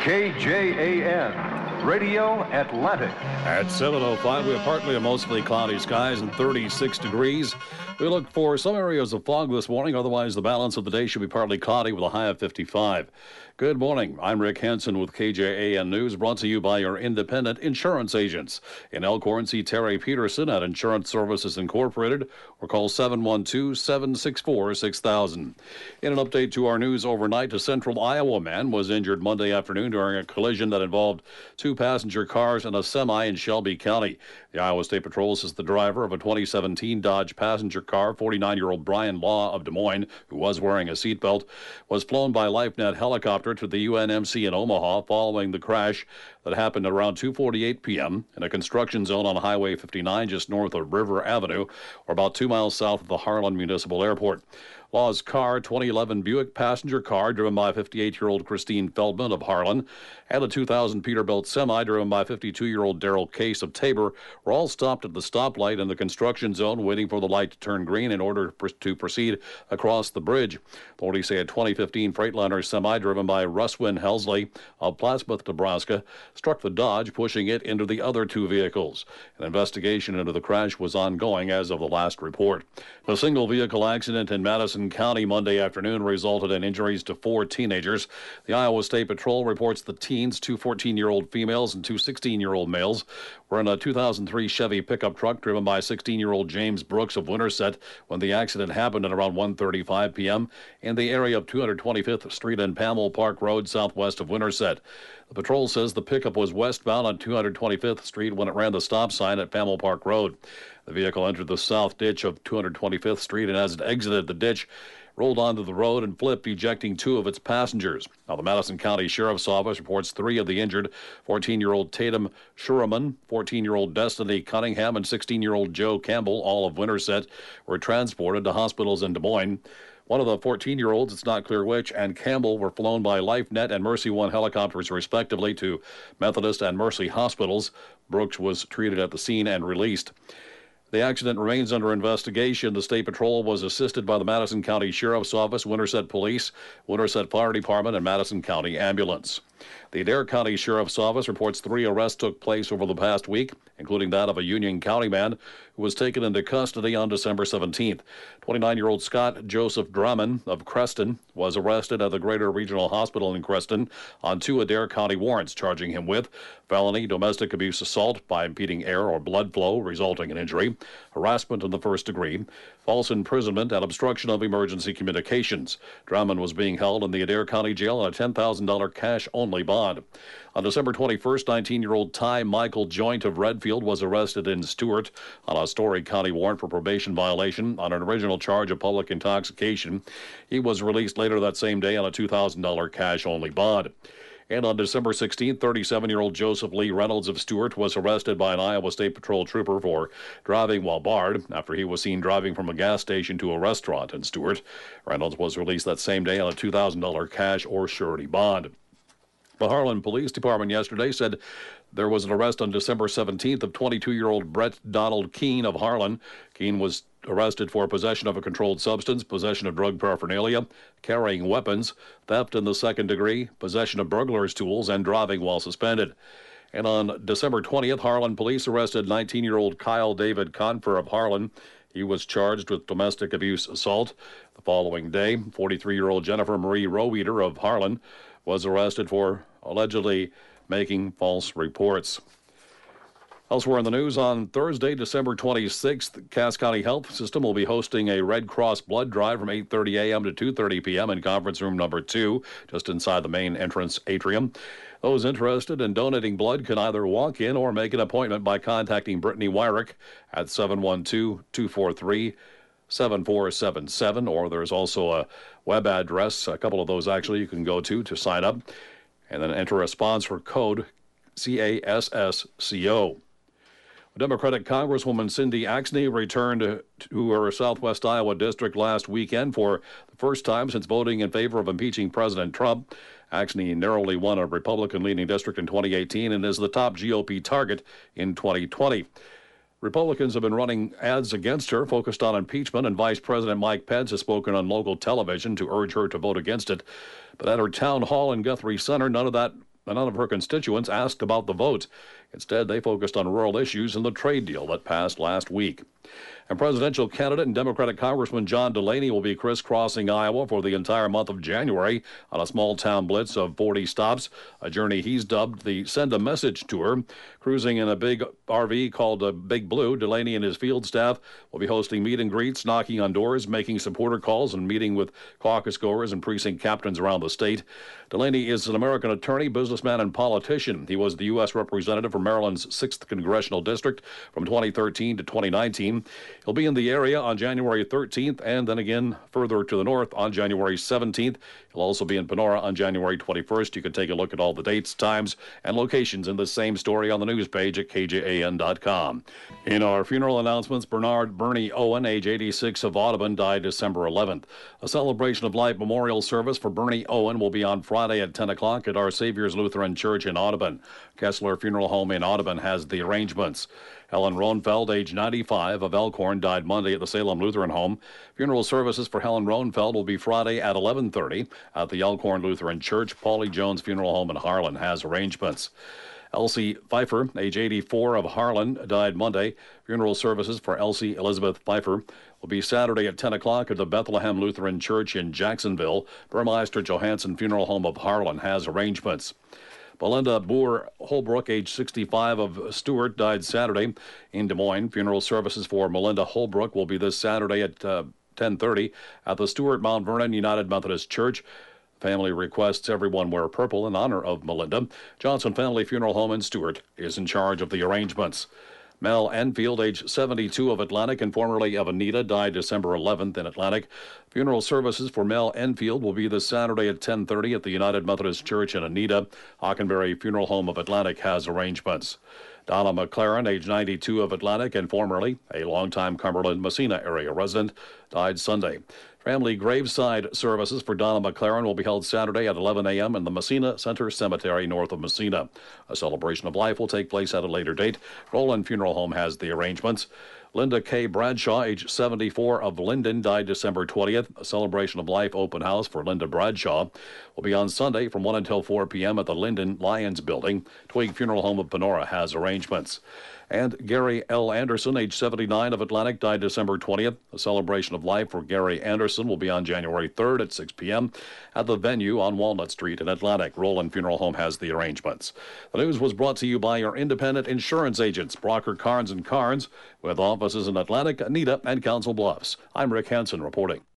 KJAN, Radio Atlantic. At 7:05, we have partly to mostly cloudy skies and 36 degrees. We look for some areas of fog this morning. Otherwise, the balance of the day should be partly cloudy with a high of 55. Good morning. I'm Rick Hansen with KJAN News, brought to you by your independent insurance agents. In Elkhorn, see Terry Peterson at Insurance Services Incorporated or call 712-764-6000. In an update to our news overnight, a central Iowa man was injured Monday afternoon during a collision that involved two passenger cars and a semi in Shelby County. The Iowa State Patrol says the driver of a 2017 Dodge passenger car, 49-year-old Brian Law of Des Moines, who was wearing a seatbelt, was flown by LifeNet helicopter to the UNMC in Omaha following the crash that happened at around 2:48 p.m. in a construction zone on Highway 59 just north of River Avenue, or about 2 miles south of the Harlan Municipal Airport. Law's car, 2011 Buick passenger car driven by 58-year-old Christine Feldman of Harlan, and a 2000 Peterbilt semi driven by 52-year-old Daryl Case of Tabor were all stopped at the stoplight in the construction zone waiting for the light to turn green in order to proceed across the bridge. Authorities say a 2015 Freightliner semi driven by Ruswin Helsley of Plattsmouth, Nebraska, struck the Dodge, pushing it into the other two vehicles. An investigation into the crash was ongoing as of the last report. A single vehicle accident in Madison County Monday afternoon resulted in injuries to 4 teenagers. The Iowa State Patrol reports the teens, 2 14-year-old females and 2 16-year-old males, were in a 2003 Chevy pickup truck driven by 16-year-old James Brooks of Winterset when the accident happened at around 1:35 p.m. in the area of 225th Street and Pamel Park Road southwest of Winterset. The patrol says the pickup was westbound on 225th Street when it ran the stop sign at Pamel Park Road. The vehicle entered the south ditch of 225th Street and as it exited the ditch, rolled onto the road and flipped, ejecting 2 of its passengers. Now, the Madison County Sheriff's Office reports 3 of the injured, 14-year-old Tatum Schurman, 14-year-old Destiny Cunningham, and 16-year-old Joe Campbell, all of Winterset, were transported to hospitals in Des Moines. One of the 14-year-olds, it's not clear which, and Campbell were flown by LifeNet and Mercy One helicopters, respectively, to Methodist and Mercy hospitals. Brooks was treated at the scene and released. The accident remains under investigation. The State Patrol was assisted by the Madison County Sheriff's Office, Winterset Police, Winterset Fire Department, and Madison County Ambulance. The Adair County Sheriff's Office reports 3 arrests took place over the past week, including that of a Union County man who was taken into custody on December 17th. 29-year-old Scott Joseph Drummond of Creston was arrested at the Greater Regional Hospital in Creston on 2 Adair County warrants, charging him with felony domestic abuse assault by impeding air or blood flow resulting in injury, harassment in the first degree, false imprisonment, and obstruction of emergency communications. Drummond was being held in the Adair County Jail on a $10,000 cash-only bond. On December 21st, 19-year-old Ty Michael Joint of Redfield was arrested in Stewart on a Story County warrant for probation violation on an original charge of public intoxication. He was released later that same day on a $2,000 cash-only bond. And on December 16th, 37-year-old Joseph Lee Reynolds of Stewart was arrested by an Iowa State Patrol trooper for driving while barred after he was seen driving from a gas station to a restaurant in Stewart. Reynolds was released that same day on a $2,000 cash or surety bond. The Harlan Police Department yesterday said there was an arrest on December 17th of 22-year-old Brett Donald Keene of Harlan. Keene was arrested for possession of a controlled substance, possession of drug paraphernalia, carrying weapons, theft in the second degree, possession of burglar's tools, and driving while suspended. And on December 20th, Harlan police arrested 19-year-old Kyle David Confer of Harlan. He was charged with domestic abuse assault. The following day, 43-year-old Jennifer Marie Roweeder of Harlan was arrested for allegedly making false reports. Elsewhere in the news, on Thursday, December 26th, Cass County Health System will be hosting a Red Cross blood drive from 8:30 a.m. to 2:30 p.m. in conference room number 2, just inside the main entrance atrium. Those interested in donating blood can either walk in or make an appointment by contacting Brittany Wyrick at 712-243-7477, or there's also a web address, a couple of those actually, you can go to sign up, and then enter a sponsor code CASSCO. Democratic Congresswoman Cindy Axne returned to her Southwest Iowa district last weekend for the first time since voting in favor of impeaching President Trump. Axne narrowly won a Republican-leaning district in 2018 and is the top GOP target in 2020. Republicans have been running ads against her focused on impeachment, and Vice President Mike Pence has spoken on local television to urge her to vote against it. But at her town hall in Guthrie Center, none of that None of her constituents asked about the vote. Instead, they focused on rural issues and the trade deal that passed last week. And presidential candidate and Democratic Congressman John Delaney will be crisscrossing Iowa for the entire month of January on a small-town blitz of 40 stops, a journey he's dubbed the Send a Message Tour. Cruising in a big RV called Big Blue, Delaney and his field staff will be hosting meet and greets, knocking on doors, making supporter calls, and meeting with caucus goers and precinct captains around the state. Delaney is an American attorney, businessman, and politician. He was the U.S. representative for Maryland's 6th Congressional District from 2013 to 2019. He'll be in the area on January 13th and then again further to the north on January 17th. He'll also be in Panora on January 21st. You can take a look at all the dates, times, and locations in the same story on the news page at kjan.com. In our funeral announcements, Bernard Bernie Owen, age 86 of Audubon, died December 11th. A celebration of life memorial service for Bernie Owen will be on Friday at 10 o'clock at Our Savior's Lutheran Church in Audubon. Kessler Funeral Home in Audubon has the arrangements. Helen Roenfeld, age 95, of Elkhorn, died Monday at the Salem Lutheran Home. Funeral services for Helen Roenfeld will be Friday at 11:30 at the Elkhorn Lutheran Church. Paulie Jones Funeral Home in Harlan has arrangements. Elsie Pfeiffer, age 84, of Harlan, died Monday. Funeral services for Elsie Elizabeth Pfeiffer will be Saturday at 10 o'clock at the Bethlehem Lutheran Church in Jacksonville. Burmeister Johansson Funeral Home of Harlan has arrangements. Belinda Boer Holbrook, age 65, of Stewart, died Saturday in Des Moines. Funeral services for Melinda Holbrook will be this Saturday at 10:30 at the Stewart Mount Vernon United Methodist Church. Family requests everyone wear purple in honor of Melinda. Johnson Family Funeral Home in Stewart is in charge of the arrangements. Mel Enfield, age 72, of Atlantic and formerly of Anita, died December 11th in Atlantic. Funeral services for Mel Enfield will be this Saturday at 10:30 at the United Methodist Church in Anita. Hockenberry Funeral Home of Atlantic has arrangements. Donna McLaren, age 92, of Atlantic and formerly a longtime Cumberland Messina area resident, died Sunday. Family graveside services for Donna McLaren will be held Saturday at 11 a.m. in the Messina Center Cemetery north of Messina. A celebration of life will take place at a later date. Roland Funeral Home has the arrangements. Linda K. Bradshaw, age 74, of Linden, died December 20th. A celebration of life open house for Linda Bradshaw will be on Sunday from 1 until 4 p.m. at the Linden Lions Building. Twig Funeral Home of Panora has arrangements. And Gary L. Anderson, age 79, of Atlantic, died December 20th. A celebration of life for Gary Anderson will be on January 3rd at 6 p.m. at the venue on Walnut Street in Atlantic. Roland Funeral Home has the arrangements. The news was brought to you by your independent insurance agents, Brocker, Carnes & Carnes, with offices in Atlantic, Anita, and Council Bluffs. I'm Rick Hansen reporting.